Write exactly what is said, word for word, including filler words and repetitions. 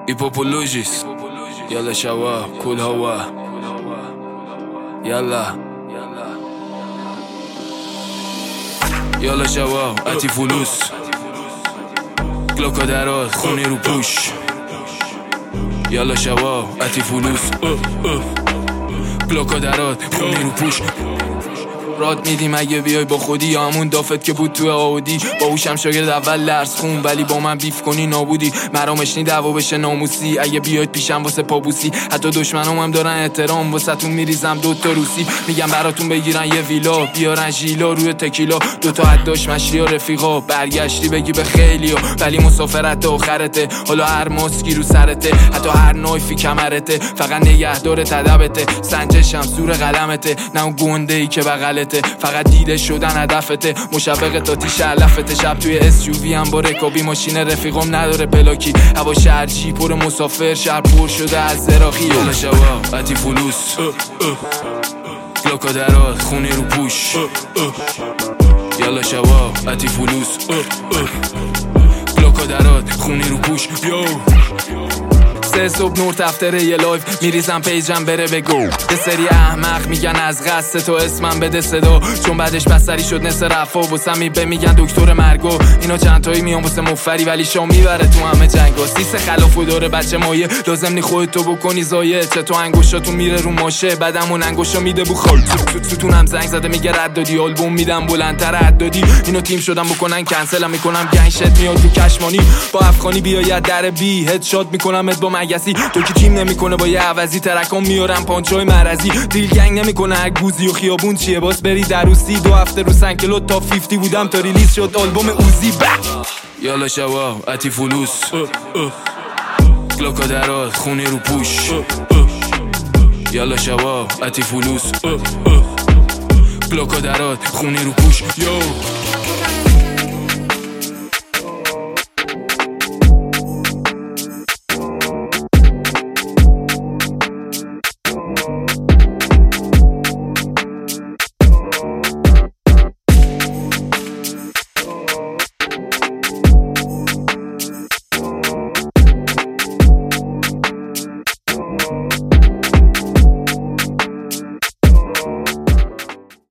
ایپوپولوژیس یالا شوا کل هوا یالا یالا شوا اتی فلوس گلوکا درات خونی رو پوش یالا شوا اتی فلوس گلوکا درات خونی رو پوش راد میدیم اگه بیای با خودی یا همون دافت که بود تو آودی باهوشم شاگرد اول درس خون ولی با من بیف کنی نابودی مرامشنی دعوا بشه ناموسی اگه بیاید پیشم واسه پابوسی حتی دشمنام هم دارن احترام واسه تون میریزم دوتا روسی میگم براتون بگیرن یه ویلا بیارن ژیلا روی تکیلا دوتا حداش مشری و رفیقا برگشتی بگی به خیلیا ولی مسافرت آخرته حالا هر ماسکی رو سرته حتی هر نایفی کمرته فقط نگهدار تدبته سنجشم زور قلمته نه اون گنده ای که بغلته فقط دیده شدن هدفته مشوق تا تیش علفته شب توی اس یو وی هم با رکابی ماشین رفیقم نداره پلاکی هوا شهر جی پر مسافر شهر پر شده از زراقی یالا شوا اتی فلوس گلوکا درات خونی رو پوش یالا شوا اتی فلوس گلوکا درات خونی رو پوش یو سه صبح نور تفتره یه لایف میریزم پیجم بره بگو یه سری احمق میگن از قصد تو اسمم بده صدا چون بعدش بستری شد نصف رفا واسه می به میگن دکتر مرگو اینا چند تایی میان واسه مفری ولی شام میبره تو همه جنگا سیس خلافو داره بچه مایه لازم نی خودتو بکنی زایه چه تو انگوشاتون میره رو ماشه بعدمون انگوشا میده بو خال ستونم زنگ زده میگه رد دادی آلبوم میدم بلندتر رد دادی اینو تیم شدم بکنن کنسلم میکنم گنشت میاد تو کشمانی با افغانی بیاید در بی هد شات میکنم با مگسی تو که تیم نمیکنه با یه عوضی ترکام میارم پانچای مرزی دیل گنگ نمیکنه هر گوزی و خیابون چیه باس بری در روسی دو هفته رو سنکلو تا پنجاه بودم تا ریلیز شد آلبوم اوزی بک یالا شوا اتی فلوس گلوکا درات خونی رو پوش یالا شوا اتی فلوس گلوکا درات خونی رو پوش یو